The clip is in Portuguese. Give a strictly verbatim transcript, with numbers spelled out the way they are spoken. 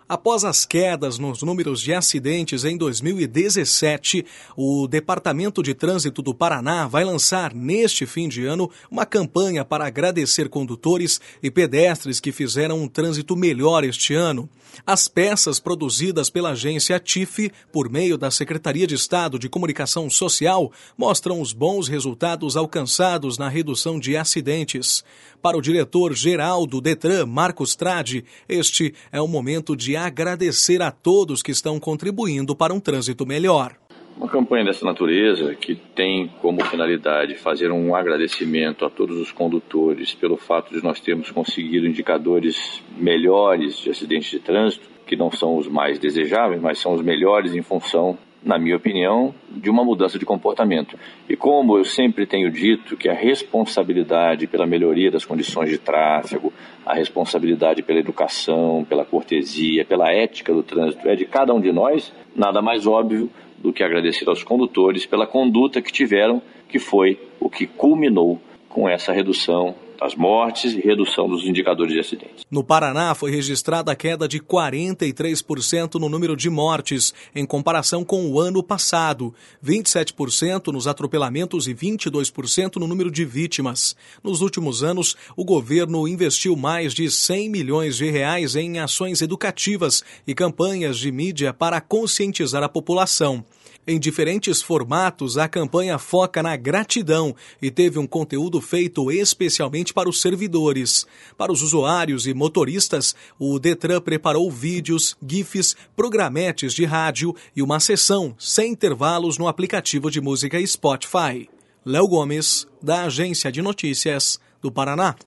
Após as quedas nos números de acidentes em dois mil e dezessete, o Departamento de Trânsito do Paraná vai lançar neste fim de ano uma campanha para agradecer condutores e pedestres que fizeram um trânsito melhor este ano. As peças produzidas pela agência T I F, por meio da Secretaria de Estado de Comunicação Social, mostram os bons resultados alcançados na redução de acidentes. Para o diretor-geral do Detran, Marcos Tradi, este é o momento de agradecer a todos que estão contribuindo para um trânsito melhor. Uma campanha dessa natureza, que tem como finalidade fazer um agradecimento a todos os condutores pelo fato de nós termos conseguido indicadores melhores de acidentes de trânsito, que não são os mais desejáveis, mas são os melhores em função, na minha opinião, de uma mudança de comportamento. E como eu sempre tenho dito que a responsabilidade pela melhoria das condições de tráfego, a responsabilidade pela educação, pela cortesia, pela ética do trânsito é de cada um de nós, nada mais óbvio do que agradecer aos condutores pela conduta que tiveram, que foi o que culminou com essa redução das mortes e redução dos indicadores de acidentes. No Paraná foi registrada a queda de quarenta e três por cento no número de mortes, em comparação com o ano passado, vinte e sete por cento nos atropelamentos e vinte e dois por cento no número de vítimas. Nos últimos anos, o governo investiu mais de cem milhões de reais em ações educativas e campanhas de mídia para conscientizar a população. Em diferentes formatos, a campanha foca na gratidão e teve um conteúdo feito especialmente para os servidores. Para os usuários e motoristas, o Detran preparou vídeos, GIFs, programetes de rádio e uma sessão sem intervalos no aplicativo de música Spotify. Léo Gomes, da Agência de Notícias do Paraná.